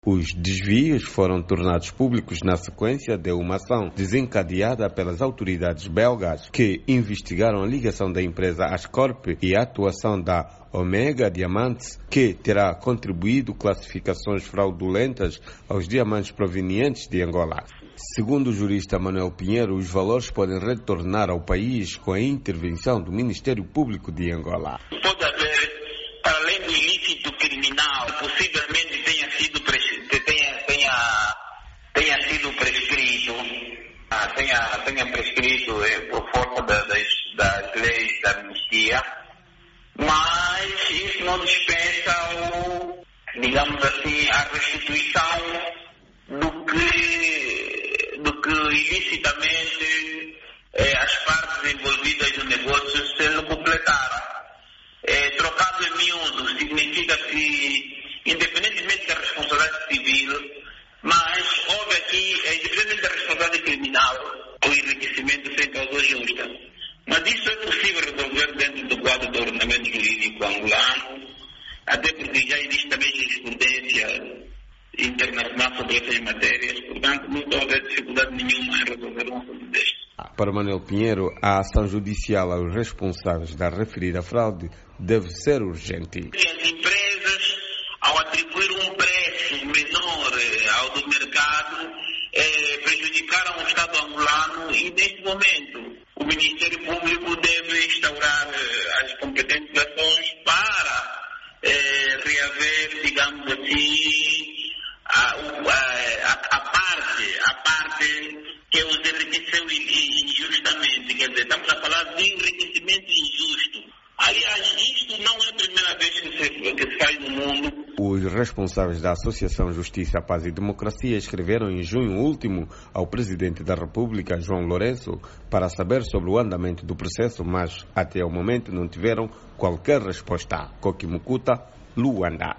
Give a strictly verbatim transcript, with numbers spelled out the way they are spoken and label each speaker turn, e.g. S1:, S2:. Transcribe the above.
S1: Os desvios foram tornados públicos na sequência de uma ação desencadeada pelas autoridades belgas que investigaram a ligação da empresa Ascorp e a atuação da Omega Diamantes, que terá contribuído classificações fraudulentas aos diamantes provenientes de Angola. Segundo o jurista Manuel Pinheiro, os valores podem retornar ao país com a intervenção do Ministério Público de Angola.
S2: Pode haver, para além do ilícito criminal, possivelmente tenha sido, tenha, tenha, tenha sido prescrito, tenha, tenha prescrito eh, por força da, das, das leis da amnistia, mas isso não dispensa, o, digamos assim, a restituição do que, do que ilicitamente eh, as partes envolvidas no negócio se não completaram. Eh, trocado em miúdo significa que, independentemente da responsabilidade civil, mas houve aqui, independentemente da responsabilidade criminal, o enriquecimento sem causa justa. Mas isso é possível resolver dentro do quadro do ordenamento jurídico angolano, até porque já existe também jurisprudência internacional sobre essas matérias, portanto não estou a ver dificuldade nenhuma em resolver um assunto deste.
S1: Para Manuel Pinheiro, a ação judicial aos responsáveis da referida fraude deve ser urgente.
S2: As empresas, ao atribuir um preço menor ao do mercado, eh, prejudicaram o Estado angolano e, neste momento, o Ministério Público deve instaurar eh, as competentes ações para eh, reaver, digamos assim, a, a, a parte, a parte que os enriqueceu injustamente. Quer dizer, estamos a falar de enriquecimento injusto. Aliás, isto não é a primeira vez que se, que se faz no mundo.
S1: Os responsáveis da Associação Justiça, Paz e Democracia escreveram em junho último ao Presidente da República, João Lourenço, para saber sobre o andamento do processo, mas até ao momento não tiveram qualquer resposta. Koki Mukuta, Luanda.